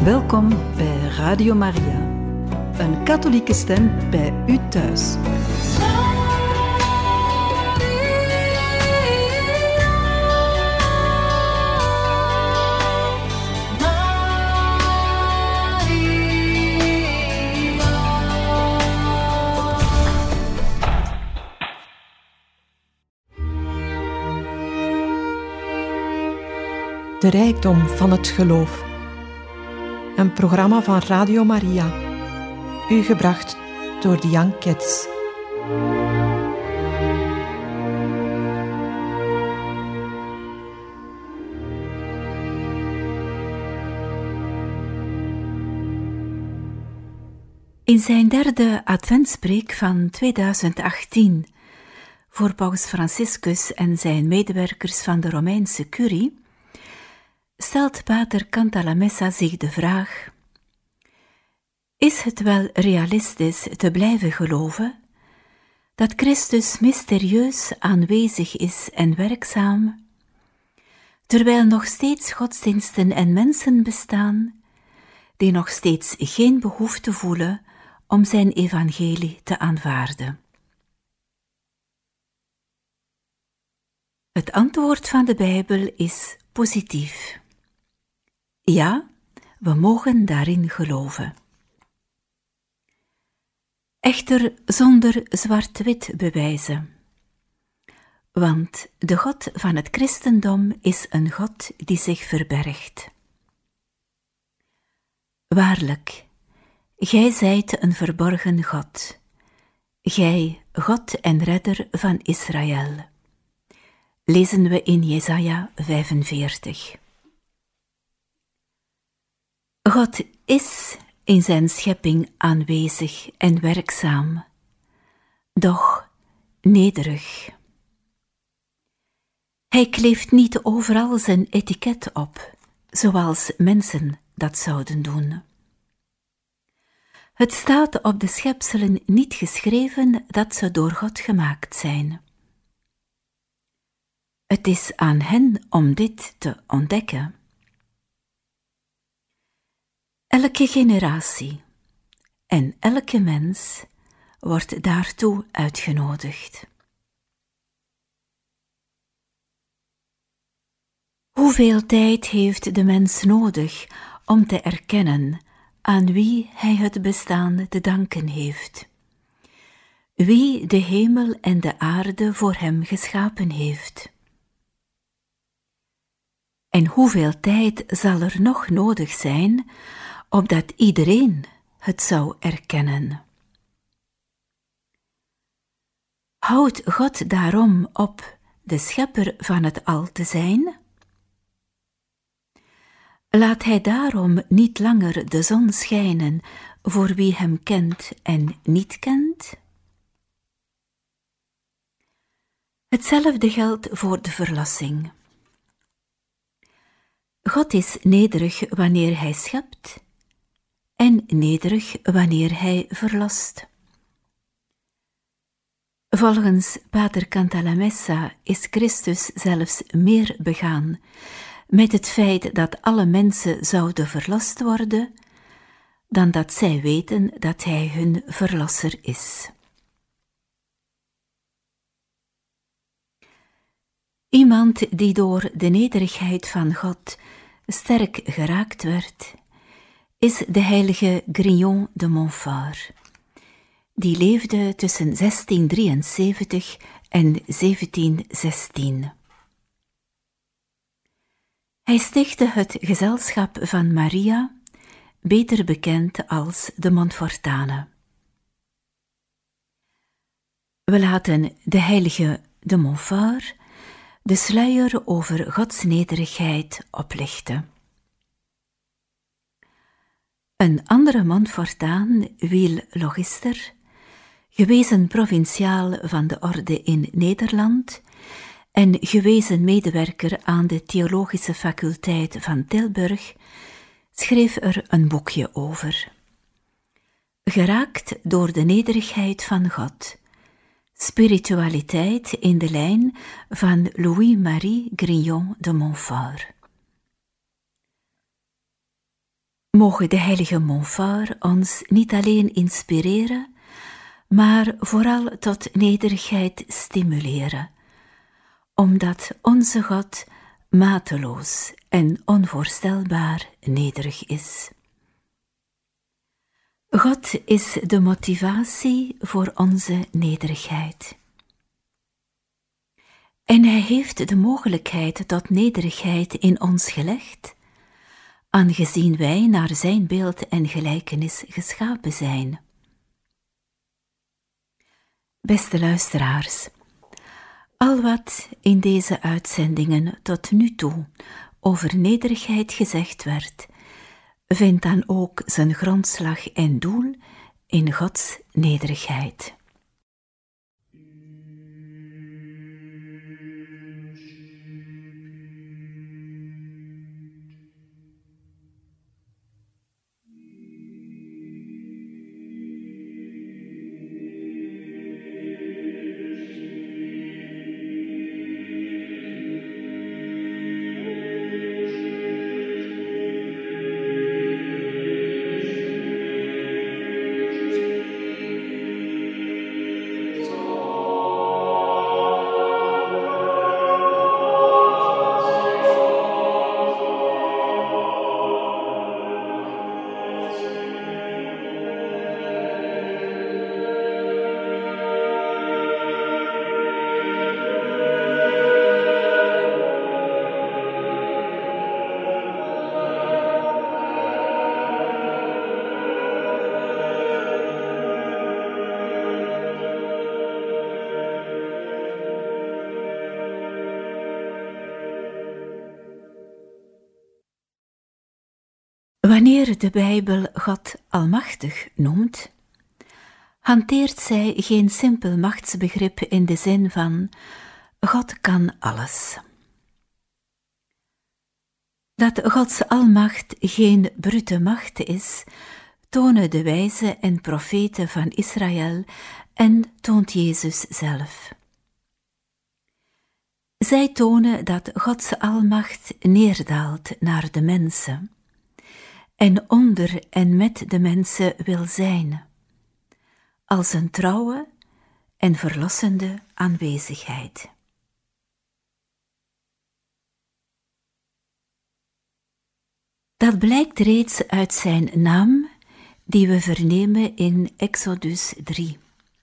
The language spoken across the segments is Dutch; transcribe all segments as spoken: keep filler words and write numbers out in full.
Welkom bij Radio Maria, een katholieke stem bij u thuis. De rijkdom van het geloof. Een programma van Radio Maria. U gebracht door de Young Kids. In zijn derde adventspreek van tweeduizend achttien voor paus Franciscus en zijn medewerkers van de Romeinse Curie stelt pater Cantalamessa zich de vraag: is het wel realistisch te blijven geloven dat Christus mysterieus aanwezig is en werkzaam, terwijl nog steeds godsdiensten en mensen bestaan die nog steeds geen behoefte voelen om zijn evangelie te aanvaarden? Het antwoord van de Bijbel is positief. Ja, we mogen daarin geloven. Echter zonder zwart-wit bewijzen. Want de God van het christendom is een God die zich verbergt. Waarlijk, gij zijt een verborgen God, gij, God en redder van Israël. Lezen we in Jesaja vijfenveertig. God is in zijn schepping aanwezig en werkzaam, doch nederig. Hij kleeft niet overal zijn etiket op, zoals mensen dat zouden doen. Het staat op de schepselen niet geschreven dat ze door God gemaakt zijn. Het is aan hen om dit te ontdekken. Elke generatie en elke mens wordt daartoe uitgenodigd. Hoeveel tijd heeft de mens nodig om te erkennen aan wie hij het bestaan te danken heeft? Wie de hemel en de aarde voor hem geschapen heeft? En hoeveel tijd zal er nog nodig zijn opdat iedereen het zou erkennen? Houdt God daarom op de schepper van het al te zijn? Laat hij daarom niet langer de zon schijnen voor wie hem kent en niet kent? Hetzelfde geldt voor de verlossing. God is nederig wanneer hij schept en nederig wanneer hij verlost. Volgens pater Cantalamessa is Christus zelfs meer begaan met het feit dat alle mensen zouden verlost worden, dan dat zij weten dat hij hun verlosser is. Iemand die door de nederigheid van God sterk geraakt werd, is de heilige Grignon de Montfort. Die leefde tussen zestien drieënzeventig en zeventien zestien. Hij stichtte het gezelschap van Maria, beter bekend als de Montfortanen. We laten de heilige de Montfort de sluier over Gods nederigheid oplichten. Een andere Montfortaan, Wiel Logister, gewezen provinciaal van de orde in Nederland en gewezen medewerker aan de theologische faculteit van Tilburg, schreef er een boekje over. Geraakt door de nederigheid van God. Spiritualiteit in de lijn van Louis-Marie Grignon de Montfort. Mogen de heilige Montfort ons niet alleen inspireren, maar vooral tot nederigheid stimuleren, omdat onze God mateloos en onvoorstelbaar nederig is. God is de motivatie voor onze nederigheid. En Hij heeft de mogelijkheid tot nederigheid in ons gelegd, aangezien wij naar Zijn beeld en gelijkenis geschapen zijn. Beste luisteraars, al wat in deze uitzendingen tot nu toe over nederigheid gezegd werd, vindt dan ook zijn grondslag en doel in Gods nederigheid. Wanneer de Bijbel God almachtig noemt, hanteert zij geen simpel machtsbegrip in de zin van God kan alles. Dat Gods almacht geen brute macht is, tonen de wijzen en profeten van Israël en toont Jezus zelf. Zij tonen dat Gods almacht neerdaalt naar de mensen en onder en met de mensen wil zijn, als een trouwe en verlossende aanwezigheid. Dat blijkt reeds uit zijn naam, die we vernemen in Exodus drie.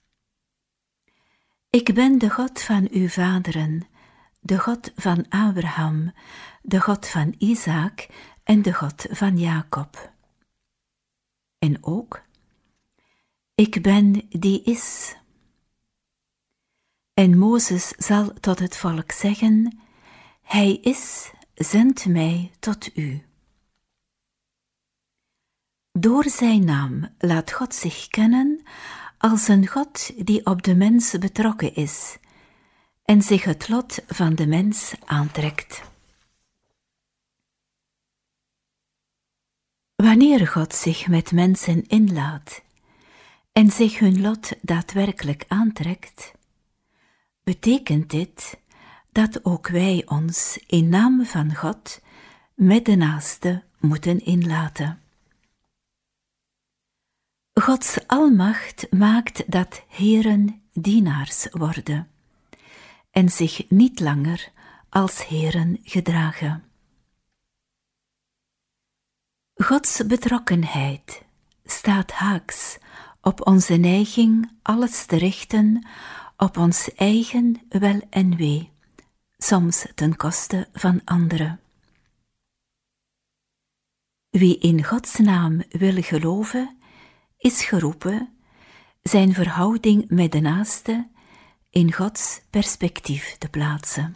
Ik ben de God van uw vaderen, de God van Abraham, de God van Isaak en de God van Jacob. En ook, ik ben die is. En Mozes zal tot het volk zeggen, hij is, zendt mij tot u. Door zijn naam laat God zich kennen als een God die op de mens betrokken is en zich het lot van de mens aantrekt. Wanneer God zich met mensen inlaat en zich hun lot daadwerkelijk aantrekt, betekent dit dat ook wij ons in naam van God met de naaste moeten inlaten. Gods almacht maakt dat heren dienaars worden en zich niet langer als heren gedragen. Gods betrokkenheid staat haaks op onze neiging alles te richten op ons eigen wel en wee, soms ten koste van anderen. Wie in Gods naam wil geloven, is geroepen zijn verhouding met de naaste in Gods perspectief te plaatsen.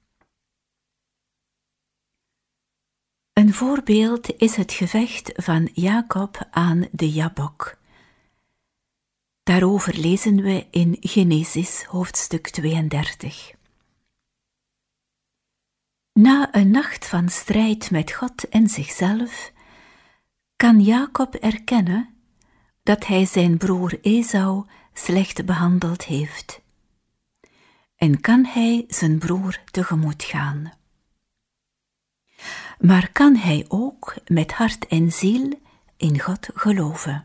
Een voorbeeld is het gevecht van Jacob aan de Jabok. Daarover lezen we in Genesis hoofdstuk tweeëndertig. Na een nacht van strijd met God en zichzelf, kan Jacob erkennen dat hij zijn broer Esau slecht behandeld heeft. En kan hij zijn broer tegemoet gaan. maar kan hij ook met hart en ziel in God geloven.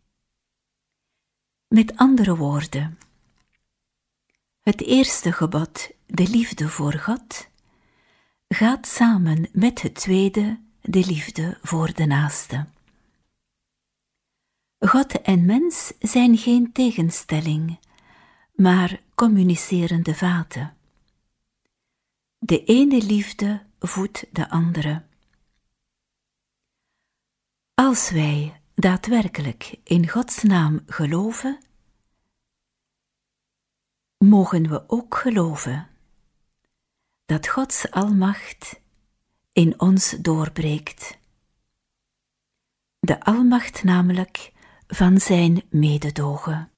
Met andere woorden, het eerste gebod, de liefde voor God, gaat samen met het tweede, de liefde voor de naaste. God en mens zijn geen tegenstelling, maar communicerende vaten. De ene liefde voedt de andere. Als wij daadwerkelijk in Gods naam geloven, mogen we ook geloven dat Gods almacht in ons doorbreekt. De almacht namelijk van zijn mededogen.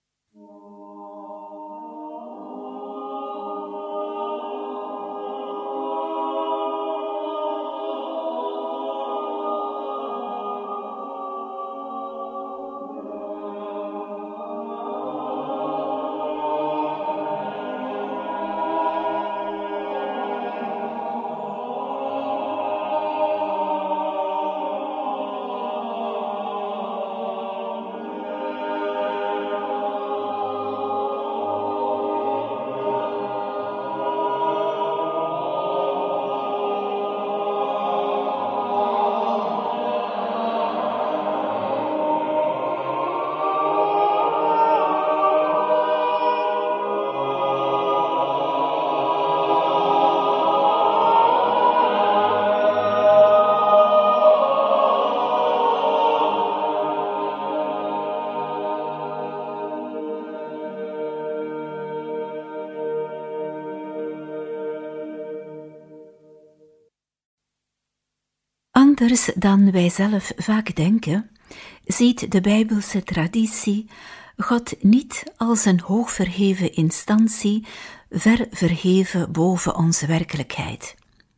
Anders dan wij zelf vaak denken, ziet de Bijbelse traditie God niet als een hoogverheven instantie, ver verheven boven onze werkelijkheid,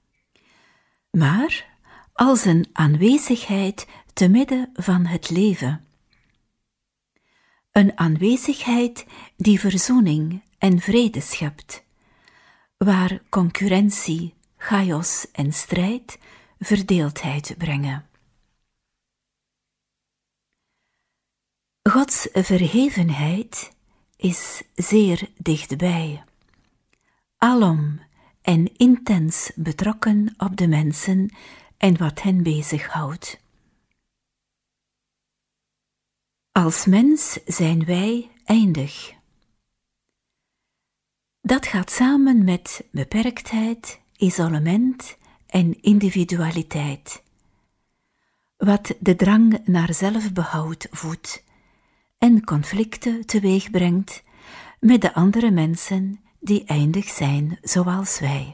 maar als een aanwezigheid te midden van het leven. Een aanwezigheid die verzoening en vrede schept, waar concurrentie, chaos en strijd verdeeldheid brengen. Gods verhevenheid is zeer dichtbij, alom en intens betrokken op de mensen en wat hen bezighoudt. Als mens zijn wij eindig. Dat gaat samen met beperktheid, isolement en individualiteit, wat de drang naar zelfbehoud voedt en conflicten teweeg brengt met de andere mensen die eindig zijn zoals wij.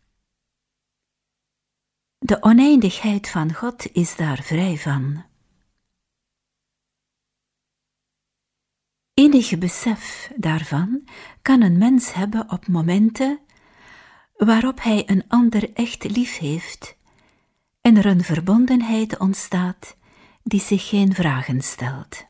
De oneindigheid van God is daar vrij van. Enig besef daarvan kan een mens hebben op momenten waarop hij een ander echt lief heeft en er een verbondenheid ontstaat die zich geen vragen stelt.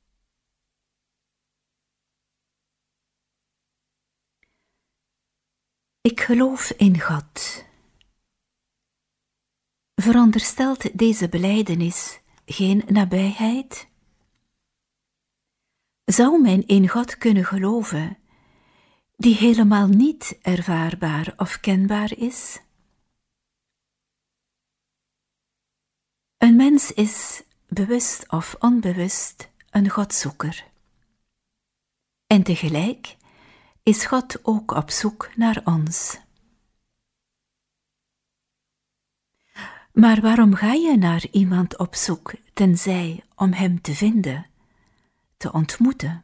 Ik geloof in God. Veronderstelt deze belijdenis geen nabijheid? Zou men in God kunnen geloven die helemaal niet ervaarbaar of kenbaar is? Een mens is, bewust of onbewust, een Godzoeker. En tegelijk is God ook op zoek naar ons. Maar waarom ga je naar iemand op zoek, tenzij om hem te vinden, te ontmoeten?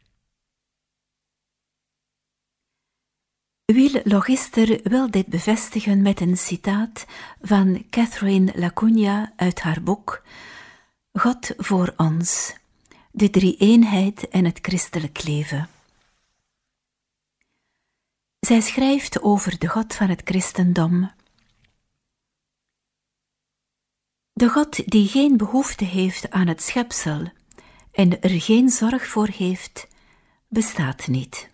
Will Logister wil dit bevestigen met een citaat van Catherine Lacugna uit haar boek God voor ons, de drie-eenheid en het christelijk leven. Zij schrijft over de God van het christendom. De God die geen behoefte heeft aan het schepsel en er geen zorg voor heeft, bestaat niet.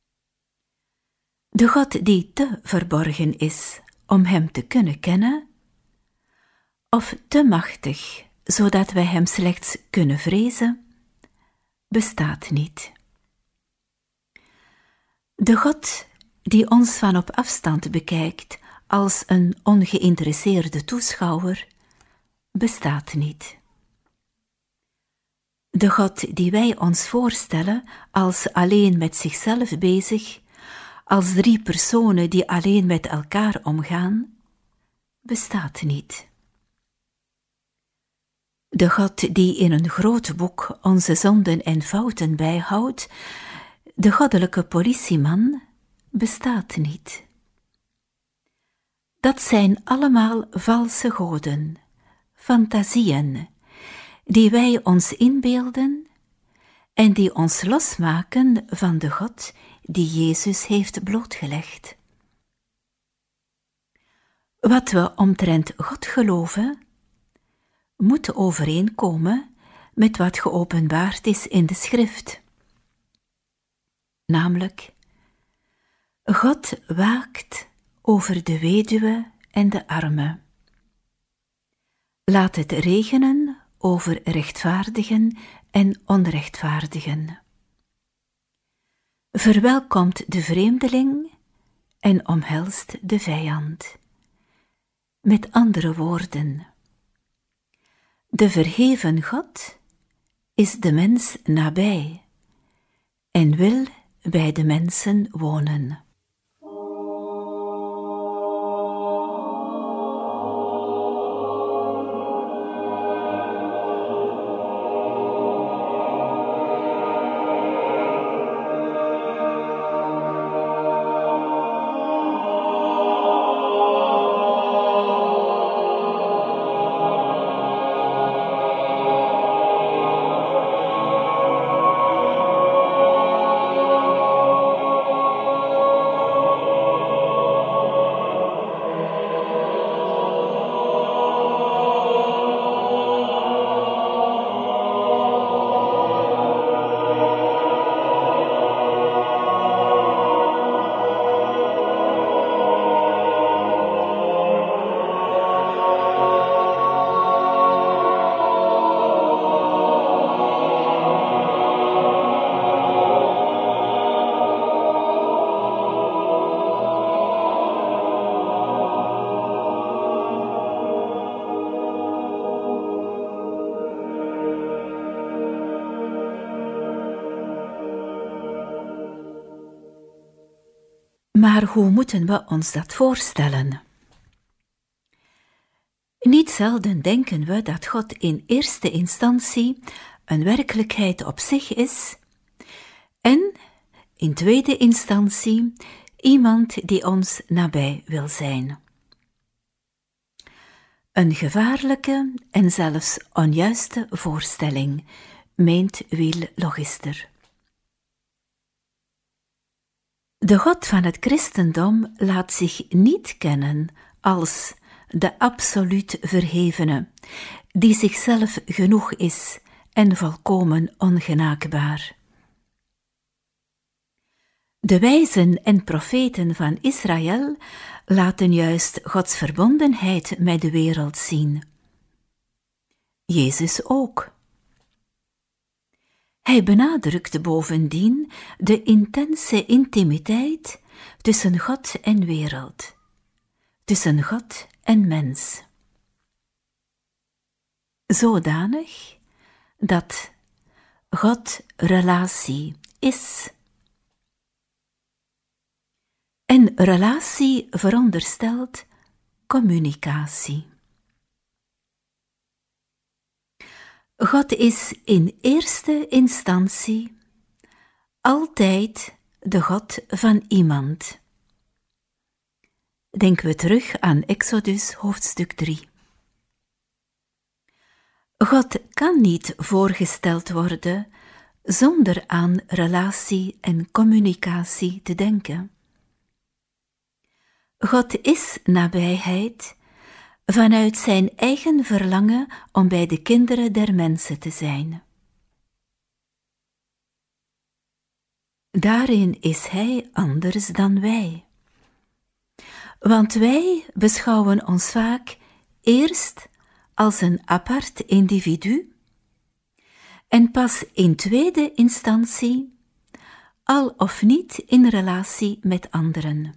De God die te verborgen is om hem te kunnen kennen, of te machtig, zodat wij hem slechts kunnen vrezen, bestaat niet. De God die ons van op afstand bekijkt als een ongeïnteresseerde toeschouwer, bestaat niet. De God die wij ons voorstellen als alleen met zichzelf bezig, als drie personen die alleen met elkaar omgaan, bestaat niet. De God die in een groot boek onze zonden en fouten bijhoudt, de goddelijke politieman, bestaat niet. Dat zijn allemaal valse goden, fantasieën, die wij ons inbeelden en die ons losmaken van de God die Jezus heeft blootgelegd. Wat we omtrent God geloven, moet overeenkomen met wat geopenbaard is in de schrift. Namelijk, God waakt over de weduwe en de arme. Laat het regenen over rechtvaardigen en onrechtvaardigen. Verwelkomt de vreemdeling en omhelst de vijand. Met andere woorden, de verheven God is de mens nabij en wil bij de mensen wonen. Maar hoe moeten we ons dat voorstellen? Niet zelden denken we dat God in eerste instantie een werkelijkheid op zich is en in tweede instantie iemand die ons nabij wil zijn. Een gevaarlijke en zelfs onjuiste voorstelling, meent Wiel Logister. De God van het christendom laat zich niet kennen als de absoluut verhevene, die zichzelf genoeg is en volkomen ongenaakbaar. De wijzen en profeten van Israël laten juist Gods verbondenheid met de wereld zien. Jezus ook. Hij benadrukte bovendien de intense intimiteit tussen God en wereld, tussen God en mens. Zodanig dat God relatie is. En relatie veronderstelt communicatie. God is in eerste instantie altijd de God van iemand. Denken we terug aan Exodus hoofdstuk drie. God kan niet voorgesteld worden zonder aan relatie en communicatie te denken. God is nabijheid vanuit zijn eigen verlangen om bij de kinderen der mensen te zijn. Daarin is hij anders dan wij. Want wij beschouwen ons vaak eerst als een apart individu en pas in tweede instantie al of niet in relatie met anderen.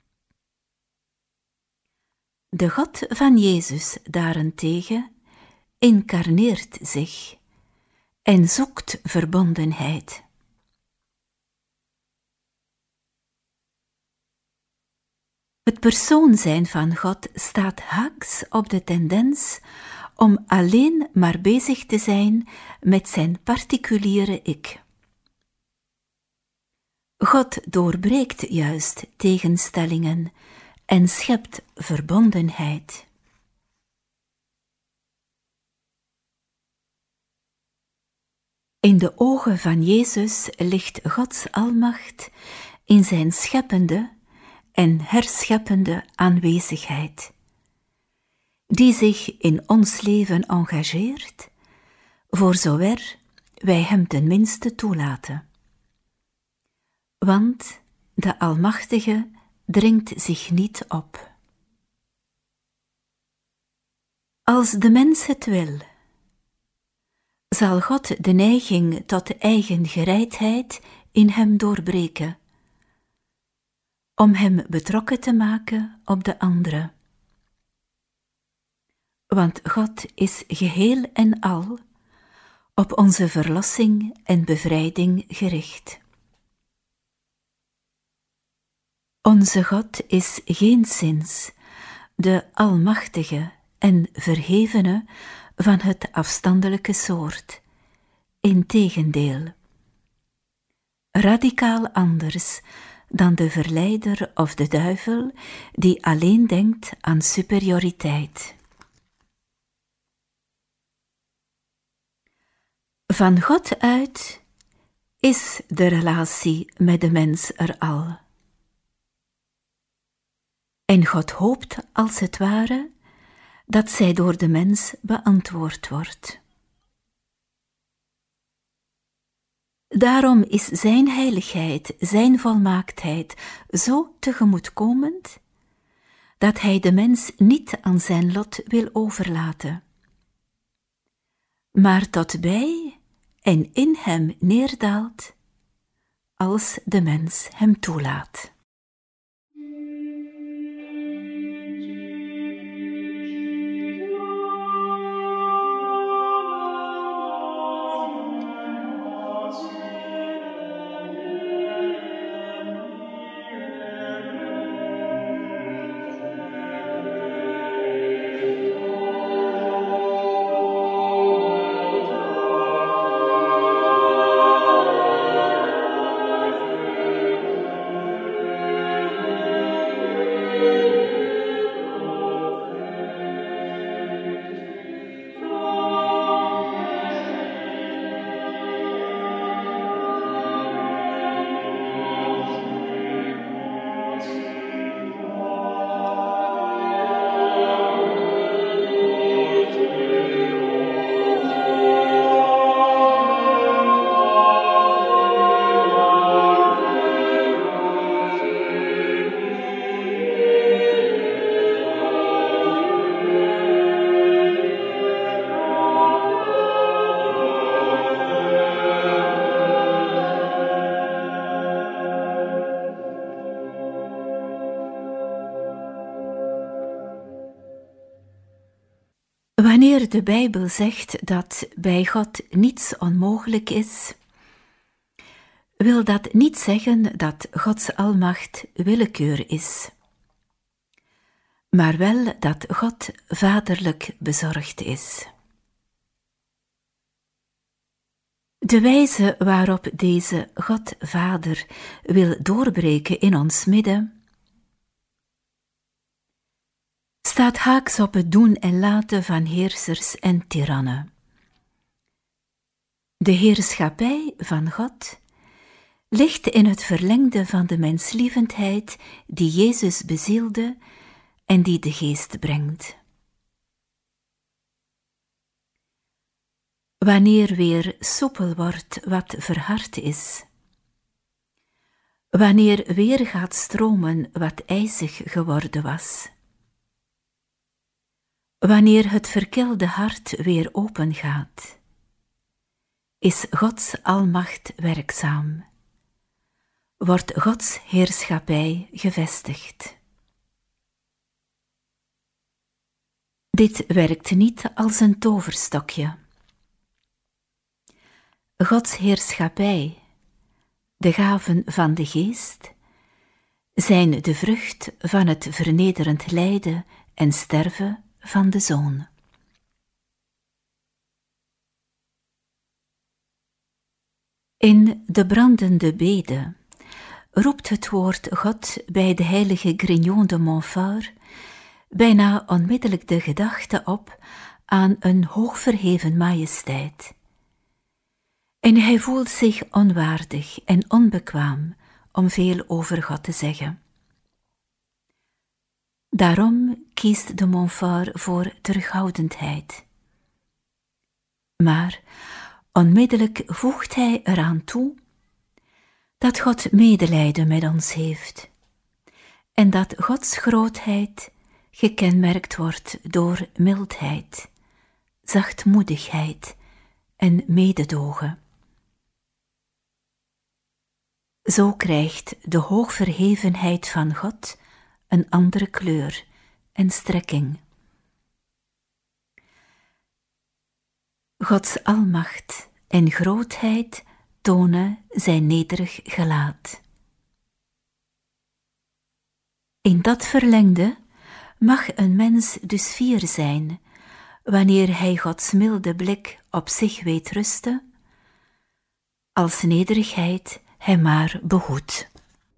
De God van Jezus daarentegen incarneert zich en zoekt verbondenheid. Het persoon zijn van God staat haaks op de tendens om alleen maar bezig te zijn met zijn particuliere ik. God doorbreekt juist tegenstellingen en schept verbondenheid. In de ogen van Jezus ligt Gods almacht in zijn scheppende en herscheppende aanwezigheid, die zich in ons leven engageert, voor zover wij hem ten minste toelaten. Want de Almachtige dringt zich niet op. Als de mens het wil, zal God de neiging tot eigen gereidheid in hem doorbreken, om hem betrokken te maken op de andere. Want God is geheel en al op onze verlossing en bevrijding gericht. Onze God is geenszins de almachtige en verhevene van het afstandelijke soort. Integendeel, radicaal anders dan de verleider of de duivel die alleen denkt aan superioriteit. Van God uit is de relatie met de mens er al. En God hoopt als het ware dat zij door de mens beantwoord wordt. Daarom is zijn heiligheid, zijn volmaaktheid zo tegemoetkomend, dat hij de mens niet aan zijn lot wil overlaten, maar tot bij en in hem neerdaalt, als de mens hem toelaat. Wanneer de Bijbel zegt dat bij God niets onmogelijk is, wil dat niet zeggen dat Gods almacht willekeur is, maar wel dat God vaderlijk bezorgd is. De wijze waarop deze God Vader wil doorbreken in ons midden, staat haaks op het doen en laten van heersers en tirannen. De heerschappij van God ligt in het verlengde van de menslievendheid die Jezus bezielde en die de Geest brengt. Wanneer weer soepel wordt wat verhard is, wanneer weer gaat stromen wat ijzig geworden was, Wanneer het verkilde hart weer opengaat, is Gods almacht werkzaam, wordt Gods heerschappij gevestigd. Dit werkt niet als een toverstokje. Gods heerschappij, de gaven van de geest, zijn de vrucht van het vernederend lijden en sterven van de Zoon. In de brandende bede roept het woord God bij de heilige Grignon de Montfort bijna onmiddellijk de gedachte op aan een hoogverheven majesteit. En hij voelt zich onwaardig en onbekwaam om veel over God te zeggen. Daarom kiest de Montfort voor terughoudendheid. Maar onmiddellijk voegt hij eraan toe dat God medelijden met ons heeft en dat Gods grootheid gekenmerkt wordt door mildheid, zachtmoedigheid en mededogen. Zo krijgt de hoogverhevenheid van God een andere kleur en strekking. Gods almacht en grootheid tonen zijn nederig gelaat. In dat verlengde mag een mens dus fier zijn, wanneer hij Gods milde blik op zich weet rusten, als nederigheid hij maar behoedt.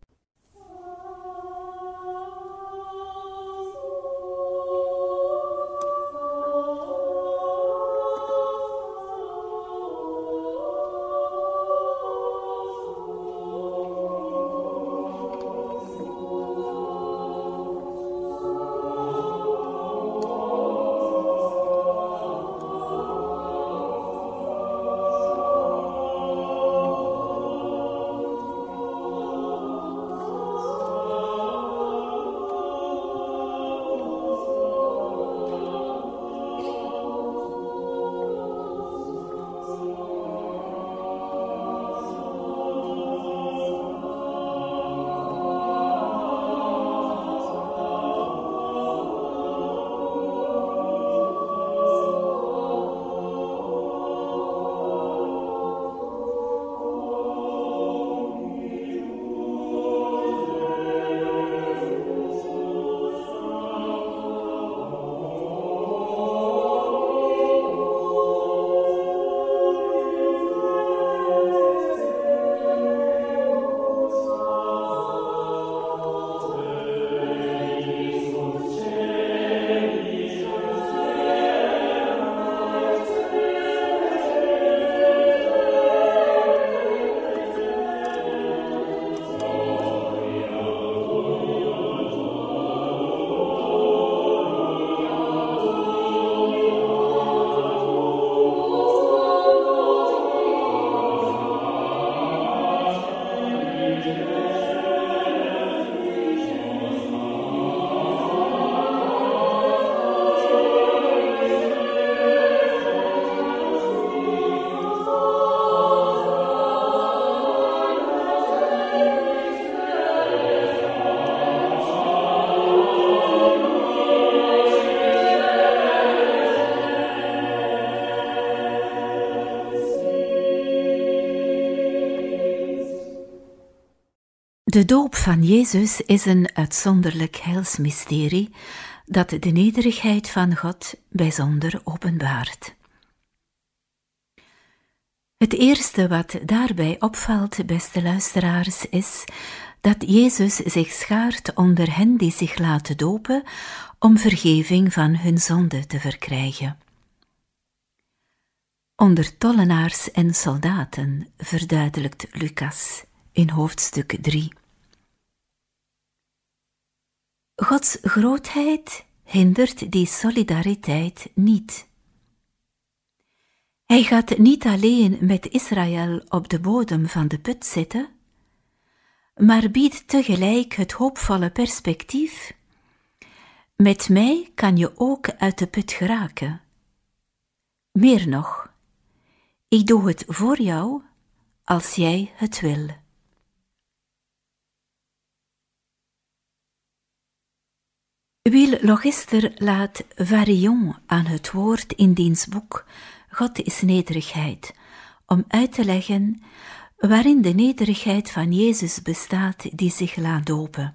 De doop van Jezus is een uitzonderlijk heilsmysterie dat de nederigheid van God bijzonder openbaart. Het eerste wat daarbij opvalt, beste luisteraars, is dat Jezus zich schaart onder hen die zich laten dopen om vergeving van hun zonde te verkrijgen. Onder tollenaars en soldaten, verduidelijkt Lucas in hoofdstuk drie. Gods grootheid hindert die solidariteit niet. Hij gaat niet alleen met Israël op de bodem van de put zitten, maar biedt tegelijk het hoopvolle perspectief: Met mij kan je ook uit de put geraken. Meer nog, ik doe het voor jou als jij het wil. Will Logister laat Varillon aan het woord in diens boek God is nederigheid, om uit te leggen waarin de nederigheid van Jezus bestaat die zich laat dopen.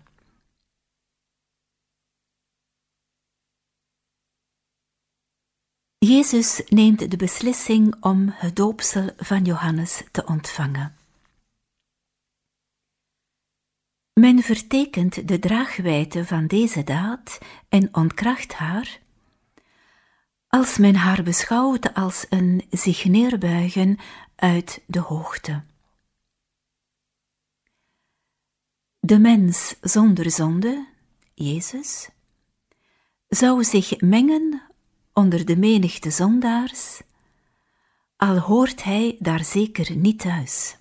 Jezus neemt de beslissing om het doopsel van Johannes te ontvangen. Men vertekent de draagwijdte van deze daad en ontkracht haar, als men haar beschouwt als een zich neerbuigen uit de hoogte. De mens zonder zonde, Jezus, zou zich mengen onder de menigte zondaars, al hoort hij daar zeker niet thuis.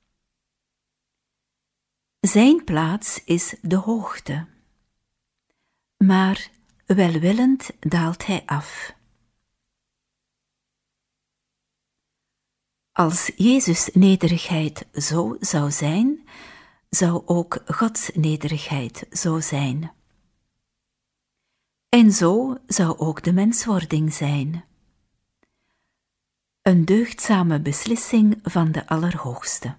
Zijn plaats is de hoogte, maar welwillend daalt hij af. Als Jezus' nederigheid zo zou zijn, zou ook Gods nederigheid zo zijn. En zo zou ook de menswording zijn. Een deugdzame beslissing van de Allerhoogste.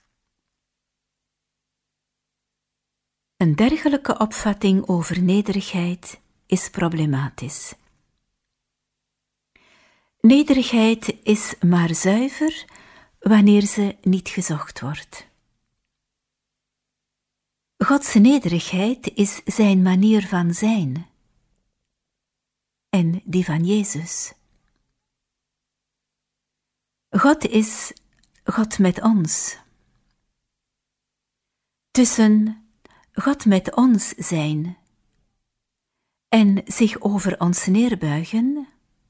Een dergelijke opvatting over nederigheid is problematisch. Nederigheid is maar zuiver wanneer ze niet gezocht wordt. Gods nederigheid is zijn manier van zijn en die van Jezus. God is God met ons. Tussen God met ons zijn en zich over ons neerbuigen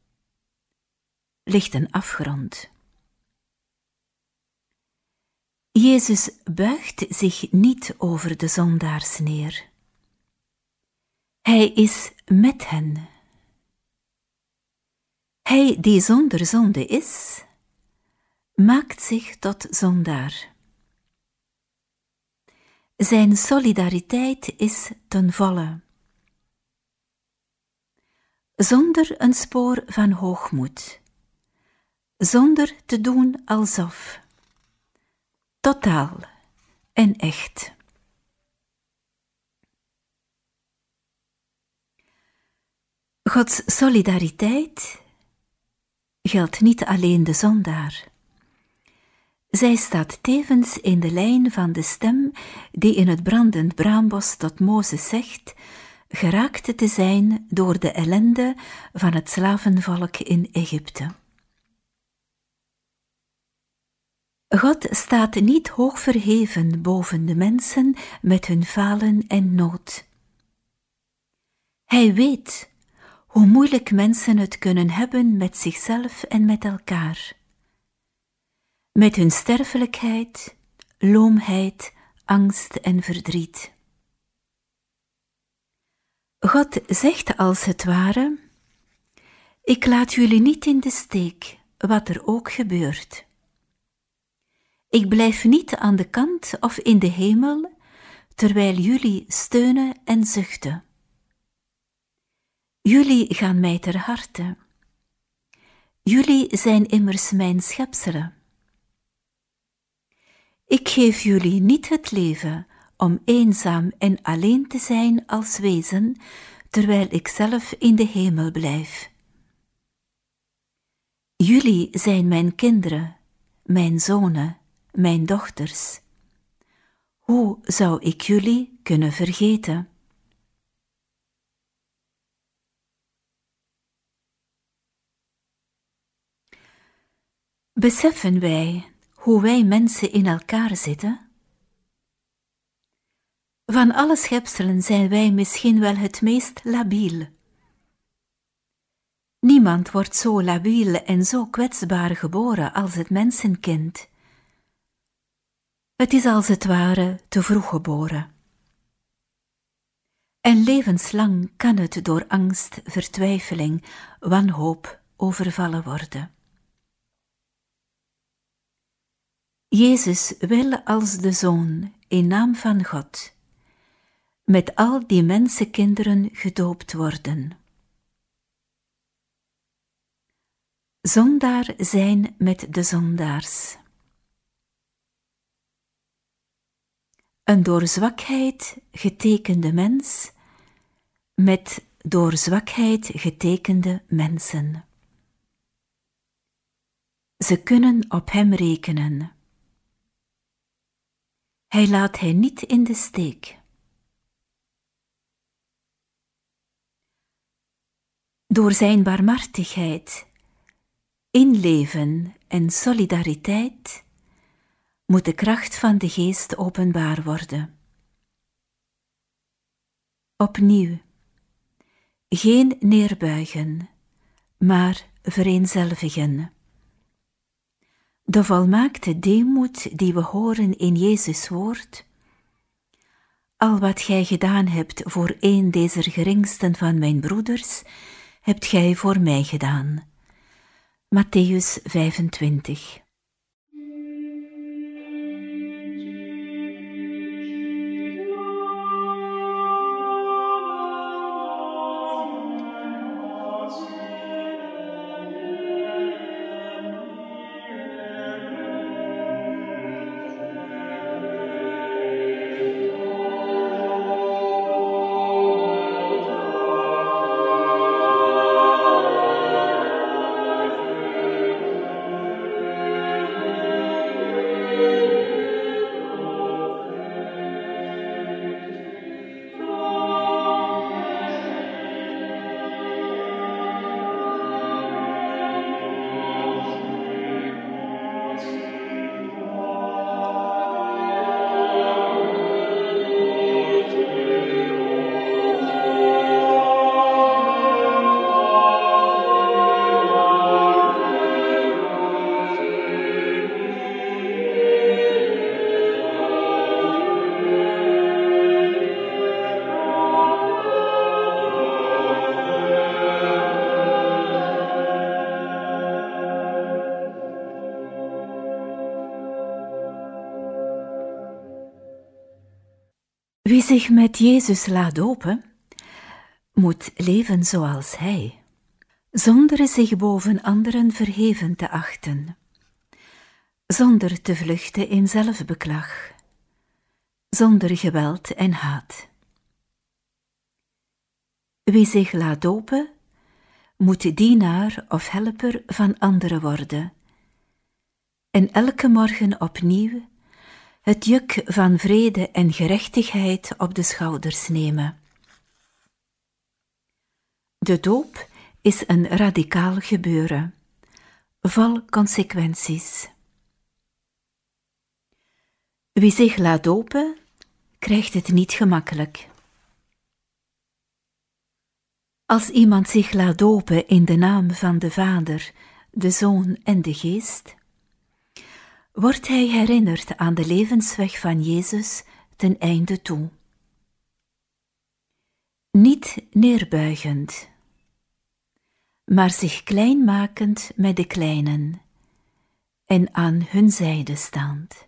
ligt een afgrond. Jezus buigt zich niet over de zondaars neer. Hij is met hen. Hij die zonder zonde is, maakt zich tot zondaar. Zijn solidariteit is ten volle. Zonder een spoor van hoogmoed. Zonder te doen alsof. Totaal en echt. Gods solidariteit geldt niet alleen de zondaar. Zij staat tevens in de lijn van de stem die in het brandend braambos tot Mozes zegt geraakt te zijn door de ellende van het slavenvolk in Egypte. God staat niet hoog verheven boven de mensen met hun falen en nood. Hij weet hoe moeilijk mensen het kunnen hebben met zichzelf en met elkaar. Met hun sterfelijkheid, loomheid, angst en verdriet. God zegt als het ware: ik laat jullie niet in de steek, wat er ook gebeurt. Ik blijf niet aan de kant of in de hemel, terwijl jullie steunen en zuchten. Jullie gaan mij ter harte. Jullie zijn immers mijn schepselen. Ik geef jullie niet het leven om eenzaam en alleen te zijn als wezen, terwijl ik zelf in de hemel blijf. Jullie zijn mijn kinderen, mijn zonen, mijn dochters. Hoe zou ik jullie kunnen vergeten? Beseffen wij hoe wij mensen in elkaar zitten? Van alle schepselen zijn wij misschien wel het meest labiel. Niemand wordt zo labiel en zo kwetsbaar geboren als het mensenkind. Het is als het ware te vroeg geboren. En levenslang kan het door angst, vertwijfeling, wanhoop overvallen worden. Jezus wil als de Zoon, in naam van God, met al die mensenkinderen gedoopt worden. Zondaar zijn met de zondaars. Een door zwakheid getekende mens met door zwakheid getekende mensen. Ze kunnen op hem rekenen. Hij laat hen niet in de steek. Door zijn barmhartigheid, inleven en solidariteit moet de kracht van de Geest openbaar worden. Opnieuw, geen neerbuigen, maar vereenzelvigen. De volmaakte deemoed die we horen in Jezus' woord. Al wat gij gedaan hebt voor een dezer geringsten van mijn broeders, hebt gij voor mij gedaan. Mattheüs vijfentwintig. Wie zich met Jezus laat dopen, moet leven zoals Hij, zonder zich boven anderen verheven te achten, zonder te vluchten in zelfbeklag, zonder geweld en haat. Wie zich laat dopen, moet dienaar of helper van anderen worden, en elke morgen opnieuw het juk van vrede en gerechtigheid op de schouders nemen. De doop is een radicaal gebeuren, vol consequenties. Wie zich laat dopen, krijgt het niet gemakkelijk. Als iemand zich laat dopen in de naam van de Vader, de Zoon en de Geest, wordt hij herinnerd aan de levensweg van Jezus ten einde toe. Niet neerbuigend, maar zich klein makend met de kleinen en aan hun zijde staand.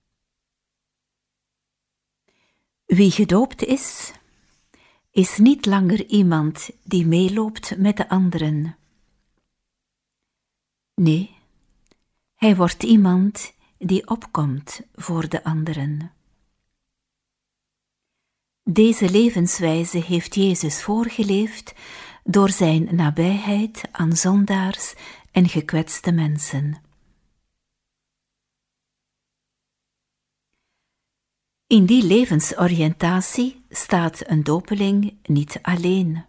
Wie gedoopt is, is niet langer iemand die meeloopt met de anderen. Nee, hij wordt iemand die opkomt voor de anderen. Deze levenswijze heeft Jezus voorgeleefd door zijn nabijheid aan zondaars en gekwetste mensen. In die levensoriëntatie staat een dopeling niet alleen.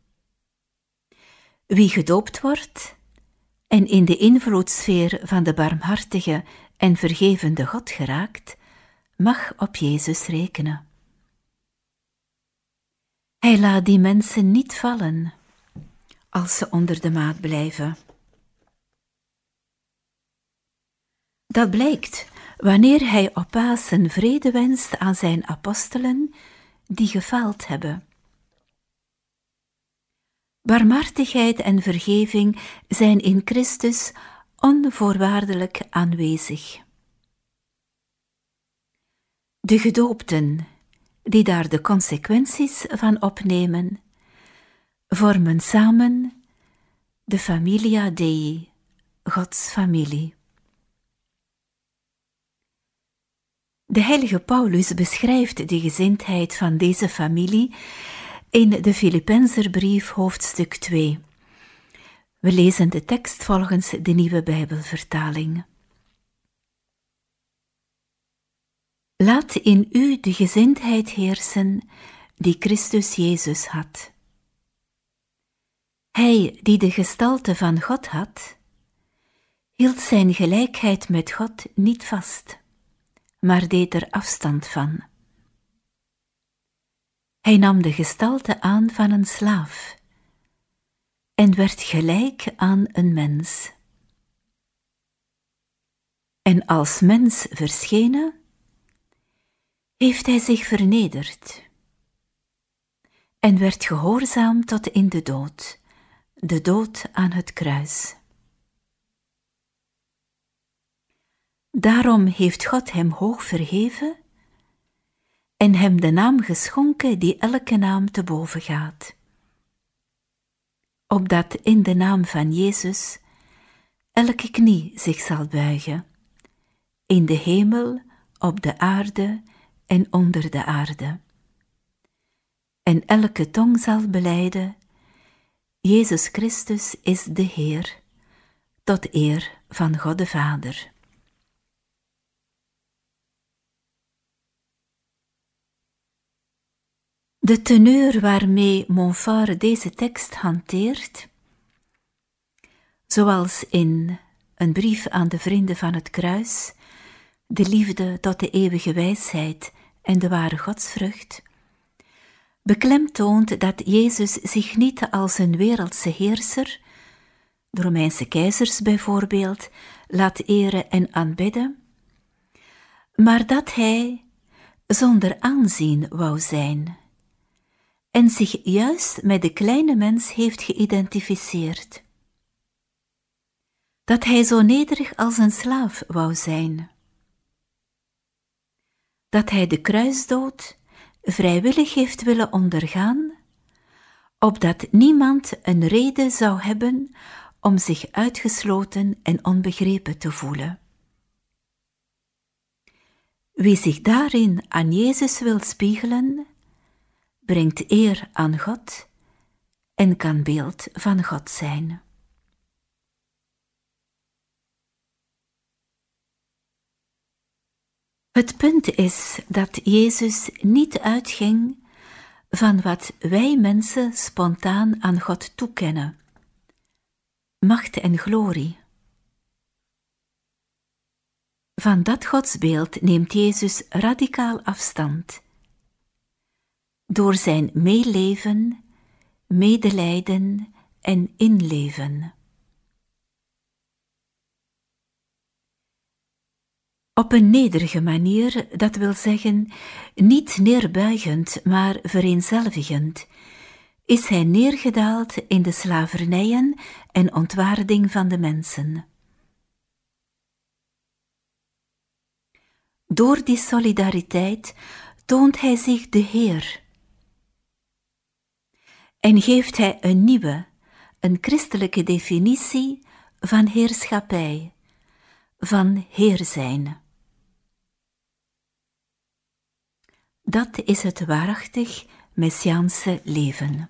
Wie gedoopt wordt en in de invloedssfeer van de barmhartige en vergevende God geraakt, mag op Jezus rekenen. Hij laat die mensen niet vallen als ze onder de maat blijven. Dat blijkt wanneer hij op Pasen vrede wenst aan zijn apostelen die gefaald hebben, Barmhartigheid en vergeving zijn in Christus onvoorwaardelijk aanwezig. De gedoopten, die daar de consequenties van opnemen, vormen samen de Familia Dei, Gods familie. De heilige Paulus beschrijft de gezindheid van deze familie in de Filippenserbrief hoofdstuk twee. We lezen de tekst volgens de Nieuwe Bijbelvertaling. Laat in u de gezindheid heersen die Christus Jezus had. Hij die de gestalte van God had, hield zijn gelijkheid met God niet vast, maar deed er afstand van. Hij nam de gestalte aan van een slaaf en werd gelijk aan een mens. En als mens verschenen, heeft hij zich vernederd en werd gehoorzaam tot in de dood, de dood aan het kruis. Daarom heeft God hem hoog verheven en hem de naam geschonken die elke naam te boven gaat, opdat in de naam van Jezus elke knie zich zal buigen, in de hemel, op de aarde en onder de aarde. En elke tong zal belijden, Jezus Christus is de Heer, tot eer van God de Vader. De teneur waarmee Montfort deze tekst hanteert, zoals in een brief aan de vrienden van het kruis, de liefde tot de eeuwige wijsheid en de ware godsvrucht, beklemtoont dat Jezus zich niet als een wereldse heerser, de Romeinse keizers bijvoorbeeld, laat eren en aanbidden, maar dat hij zonder aanzien wou zijn en zich juist met de kleine mens heeft geïdentificeerd. Dat hij zo nederig als een slaaf wou zijn. Dat hij de kruisdood vrijwillig heeft willen ondergaan, opdat niemand een reden zou hebben om zich uitgesloten en onbegrepen te voelen. Wie zich daarin aan Jezus wil spiegelen, brengt eer aan God en kan beeld van God zijn. Het punt is dat Jezus niet uitging van wat wij mensen spontaan aan God toekennen: macht en glorie. Van dat godsbeeld neemt Jezus radicaal afstand, door zijn meeleven, medelijden en inleven. Op een nederige manier, dat wil zeggen, niet neerbuigend, maar vereenzelvigend, is hij neergedaald in de slavernijen en ontwaarding van de mensen. Door die solidariteit toont hij zich de Heer en geeft hij een nieuwe, een christelijke definitie van heerschappij, van Heer zijn. Dat is het waarachtig messiaanse leven.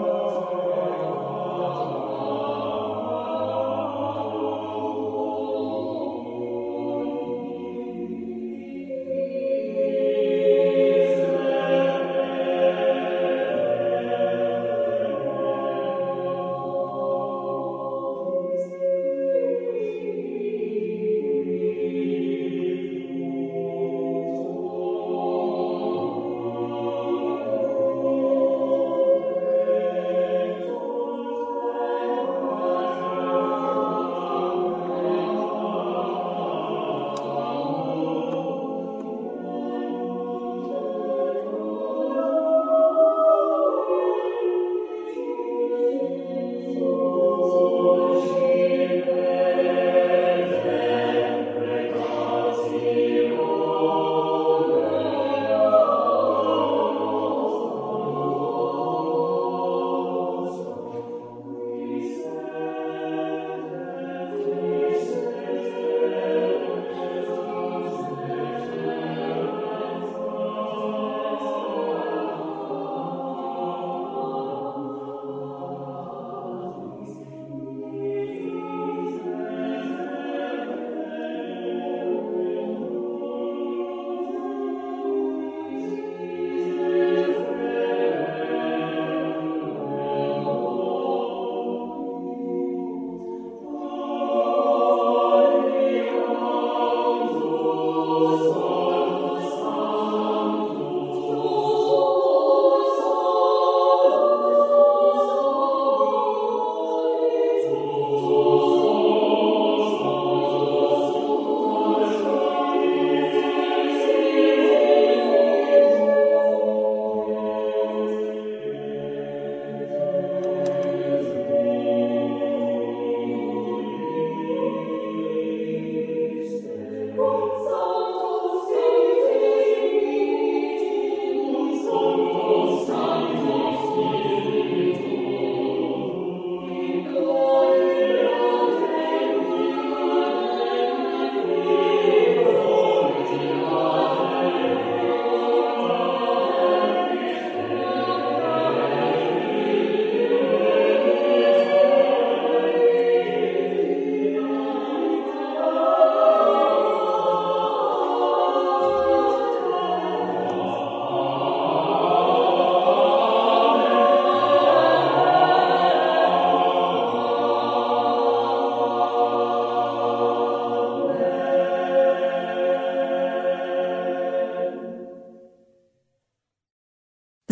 Oh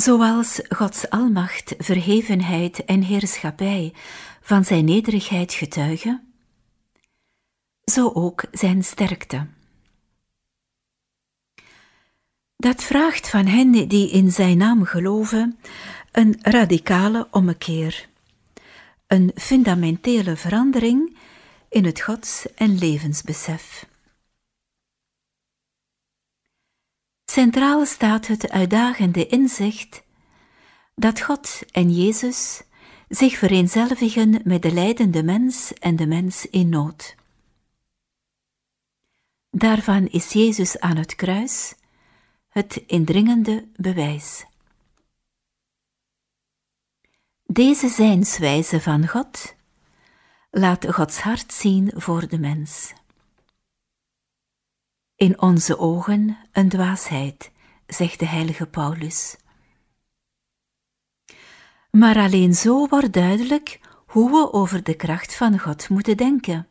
Zoals Gods almacht, verhevenheid en heerschappij van zijn nederigheid getuigen, zo ook zijn sterkte. Dat vraagt van hen die in zijn naam geloven een radicale ommekeer, een fundamentele verandering in het gods- en levensbesef. Centraal staat het uitdagende inzicht dat God en Jezus zich vereenzelvigen met de lijdende mens en de mens in nood. Daarvan is Jezus aan het kruis het indringende bewijs. Deze zijnswijze van God laat Gods hart zien voor de mens. In onze ogen een dwaasheid, zegt de heilige Paulus. Maar alleen zo wordt duidelijk hoe we over de kracht van God moeten denken.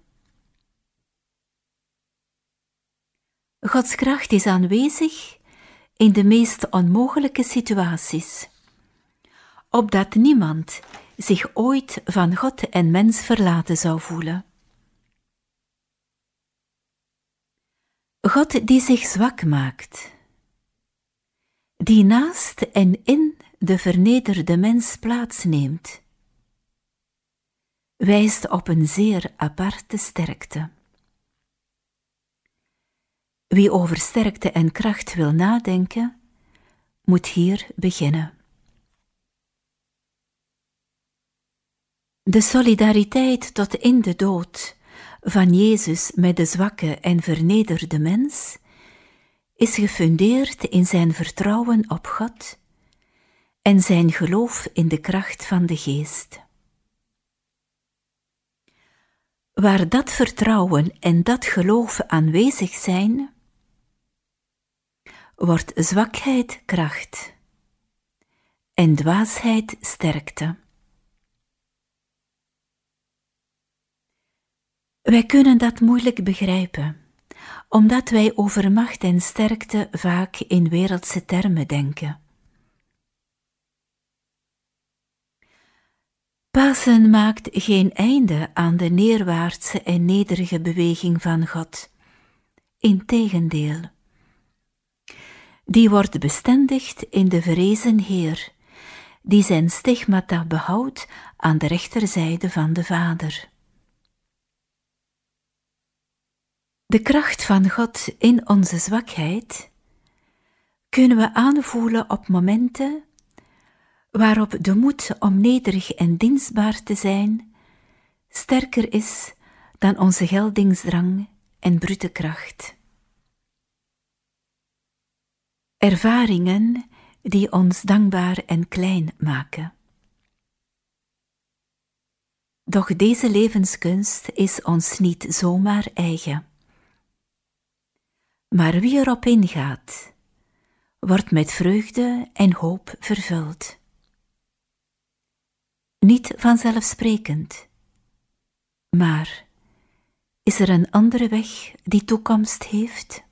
Gods kracht is aanwezig in de meest onmogelijke situaties, opdat niemand zich ooit van God en mens verlaten zou voelen. God die zich zwak maakt, die naast en in de vernederde mens plaatsneemt, wijst op een zeer aparte sterkte. Wie over sterkte en kracht wil nadenken, moet hier beginnen. De solidariteit tot in de dood van Jezus met de zwakke en vernederde mens is gefundeerd in zijn vertrouwen op God en zijn geloof in de kracht van de Geest. Waar dat vertrouwen en dat geloof aanwezig zijn, wordt zwakheid kracht en dwaasheid sterkte. Wij kunnen dat moeilijk begrijpen, omdat wij over macht en sterkte vaak in wereldse termen denken. Pasen maakt geen einde aan de neerwaartse en nederige beweging van God. Integendeel, die wordt bestendigd in de verrezen Heer, die zijn stigmata behoudt aan de rechterzijde van de Vader. De kracht van God in onze zwakheid kunnen we aanvoelen op momenten waarop de moed om nederig en dienstbaar te zijn sterker is dan onze geldingsdrang en brute kracht. Ervaringen die ons dankbaar en klein maken. Doch deze levenskunst is ons niet zomaar eigen. Maar wie erop ingaat, wordt met vreugde en hoop vervuld. Niet vanzelfsprekend, maar is er een andere weg die toekomst heeft?